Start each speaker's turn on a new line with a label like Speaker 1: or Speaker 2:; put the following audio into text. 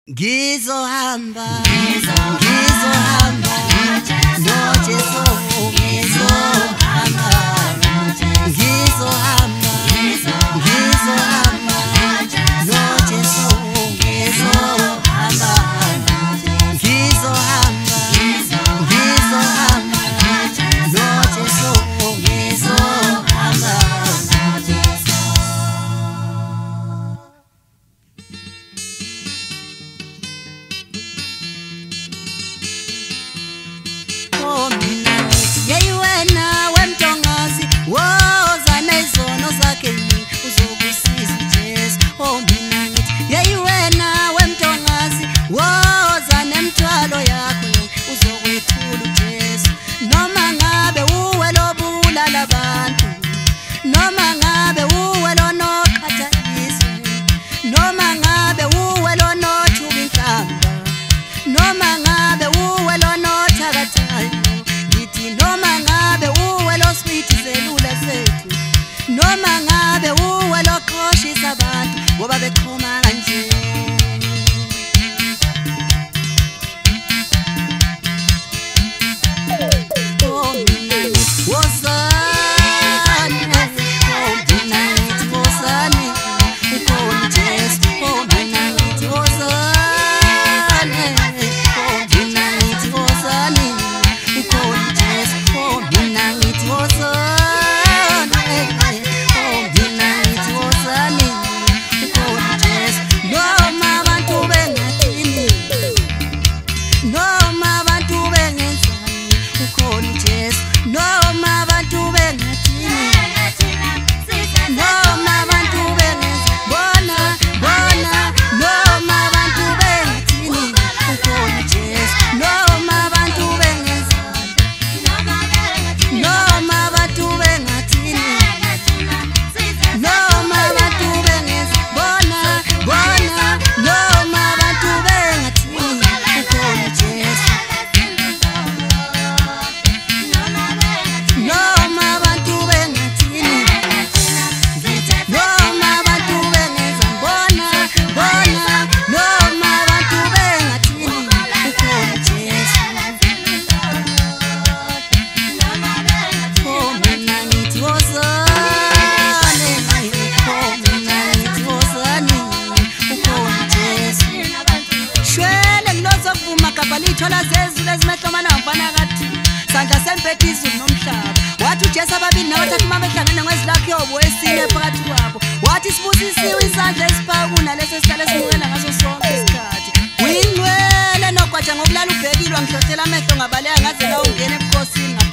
Speaker 1: Ngizohamba noJesu ngizohamba noJesu noma ngabe uwe loqoshisa abantu ngoba beqhoma kanje Thola zezulu ezimehlomana ngafana kathi sandla sempethizulu nomhlaba wathi uJesu ababili nabathathu uma behlangene ngezilakho yobo esine phakathi kwabo wathi sibusisiwe isandla esiphakuna leso sihlale simukela ngaso sonke isikhathi uyingcwele nogwaja ngokulala ubhekilwa ngihlothela amehlo ngabaleka ngaze la ungena ebukhosini